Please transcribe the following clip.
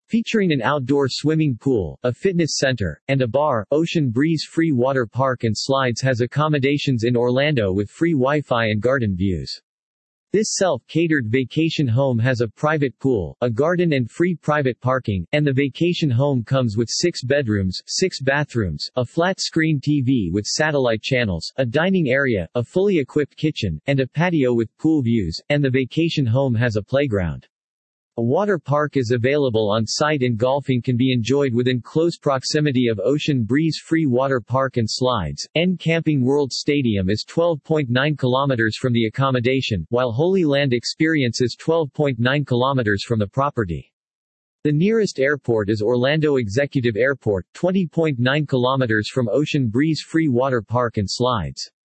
Featuring an outdoor swimming pool, a fitness center, and a bar, Ocean Breeze Free Water Park and Slides has accommodations in Orlando with free Wi-Fi and garden views. This self-catered vacation home has a private pool, a garden and free private parking, and the vacation home comes with 6 bedrooms, 6 bathrooms, a flat-screen TV with satellite channels, a dining area, a fully equipped kitchen, and a patio with pool views, and the vacation home has a playground. A water park is available on site and golfing can be enjoyed within close proximity of Ocean Breeze Free Water Park and Slides. Camping World Stadium is 12.9 kilometers from the accommodation, while Holy Land Experience is 12.9 kilometers from the property. The nearest airport is Orlando Executive Airport, 20.9 kilometers from Ocean Breeze Free Water Park and Slides.